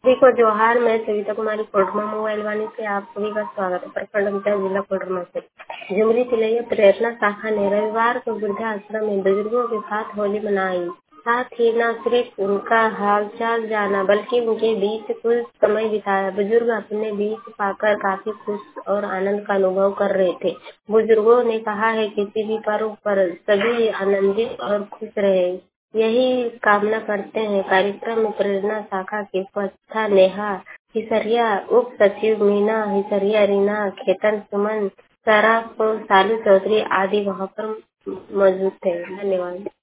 देखो जोहार, मैं सविता कुमारी कोटमा मोबाइल वाणी से आप सभी का स्वागत है। प्रखंड पंचायत जिला कोटरमा से झुमरी तिलैया प्रेरणा शाखा ने रविवार को वृद्धाश्रम में बुजुर्गों के साथ होली मनाई। साथ ही न सिर्फ उनका हालचाल जाना बल्कि उनके बीच कुछ समय बिताया। बुजुर्ग अपने बीच पाकर काफी खुश और आनंद का अनुभव कर रहे थे। बुजुर्गों ने कहा है किसी भी पर्व पर सभी आनंदित और खुश रहे, यही कामना करते हैं। कार्यक्रम में प्रेरणा शाखा की स्वच्छता नेहा हिसरिया, उप सचिव मीना हिसरिया, रीना खेतन, सुमन सराफ, सालू चौधरी आदि वहां पर मौजूद थे। धन्यवाद।